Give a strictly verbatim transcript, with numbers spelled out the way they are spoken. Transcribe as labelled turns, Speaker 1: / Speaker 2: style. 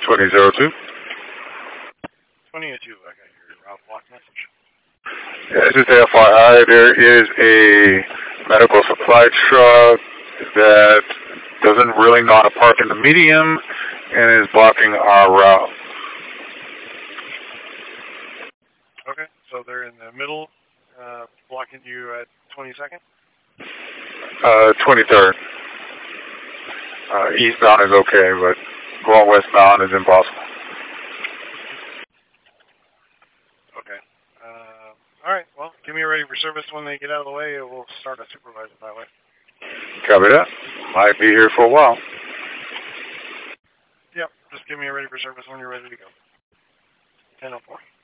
Speaker 1: twenty oh two.
Speaker 2: twenty oh two, I got your route block message.
Speaker 1: Yeah, just F Y I, there is a medical supply truck that doesn't really know how to park in the medium and is blocking our route.
Speaker 2: Okay, so they're in the middle, uh, blocking you at twenty-second?
Speaker 1: Uh, twenty-third. Uh, eastbound is okay, but going westbound is impossible.
Speaker 2: Okay. Uh, all right, well, give me a ready for service when they get out of the way, and we'll start a supervisor that way.
Speaker 1: Copy that. Might be here for a while.
Speaker 2: Yep, just give me a ready for service when you're ready to go. ten oh four.